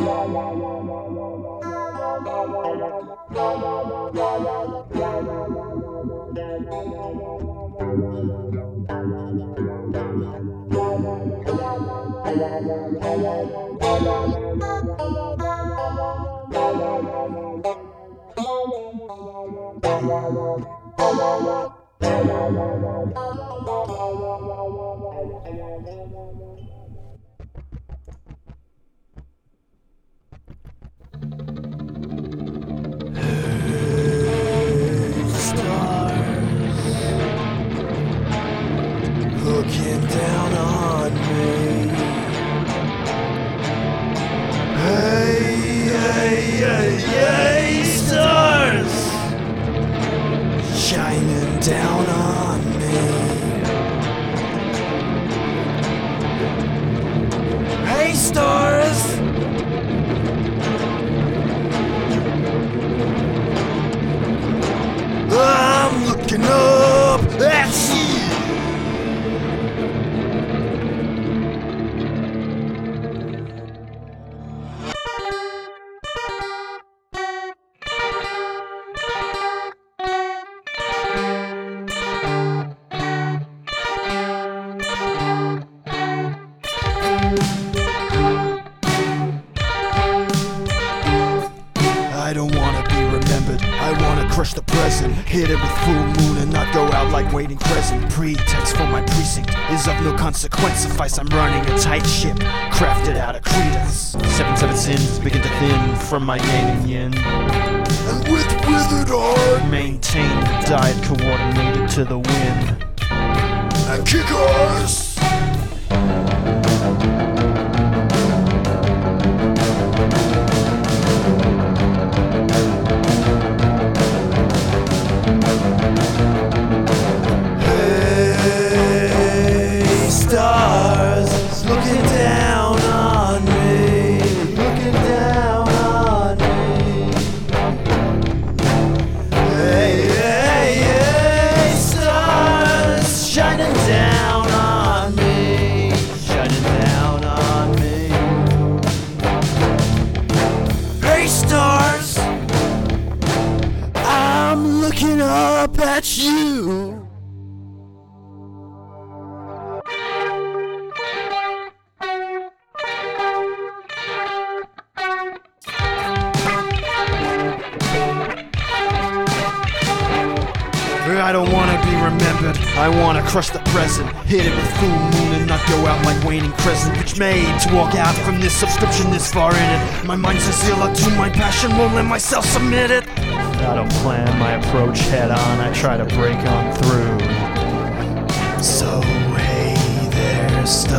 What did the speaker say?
Looking down on me. Hey, stars shining down on me. Hey, stars. I'm looking up at you. I don't wanna be remembered, I wanna crush the present. Hit it with full moon and not go out like waiting crescent. Pretext for my precinct is of no consequence. Suffice I'm running a tight ship, crafted out of credence. 7 sins begin to thin from my yang and yin. And with withered heart, maintain the diet coordinated to the wind. And kick us! Stars looking down on me, looking down on me. Hey, stars shining down on me, shining down on me. Hey, stars, I'm looking up at you. I don't wanna be remembered, I wanna crush the present. Hit it with full moon and not go out like waning crescent. Which made to walk out from this subscription this far in it. My mind's a zealot to my passion, won't let myself submit it. I don't plan my approach head on, I try to break on through. So hey there, stars.